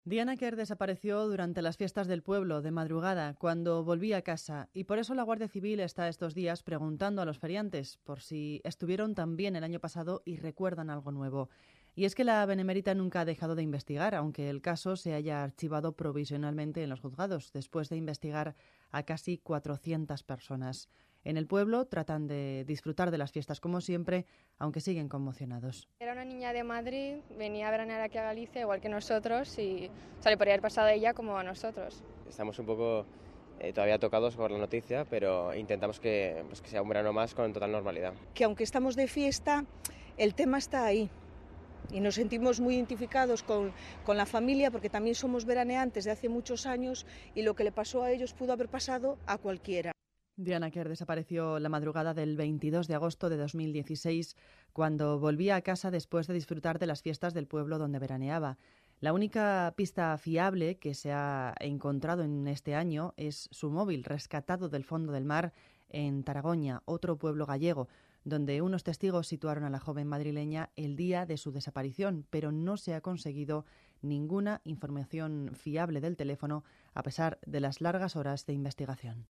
Diana Kerr desapareció durante las fiestas del pueblo, de madrugada, cuando volvía a casa, y por eso la Guardia Civil está estos días preguntando a los feriantes por si estuvieron también el año pasado y recuerdan algo nuevo. Y es que la Benemérita nunca ha dejado de investigar, aunque el caso se haya archivado provisionalmente en los juzgados, después de investigar a casi 400 personas. En el pueblo tratan de disfrutar de las fiestas como siempre, aunque siguen conmocionados. Era una niña de Madrid, venía a veranear aquí a Galicia, igual que nosotros, y le podría haber pasado a ella como a nosotros. Estamos un poco todavía tocados por la noticia, pero intentamos que sea un verano más con total normalidad. Que aunque estamos de fiesta, el tema está ahí. Y nos sentimos muy identificados con la familia, porque también somos veraneantes de hace muchos años y lo que le pasó a ellos pudo haber pasado a cualquiera. Diana Kerr desapareció la madrugada del 22 de agosto de 2016, cuando volvía a casa después de disfrutar de las fiestas del pueblo donde veraneaba. La única pista fiable que se ha encontrado en este año es su móvil, rescatado del fondo del mar en Taragoña, otro pueblo gallego, donde unos testigos situaron a la joven madrileña el día de su desaparición, pero no se ha conseguido ninguna información fiable del teléfono a pesar de las largas horas de investigación.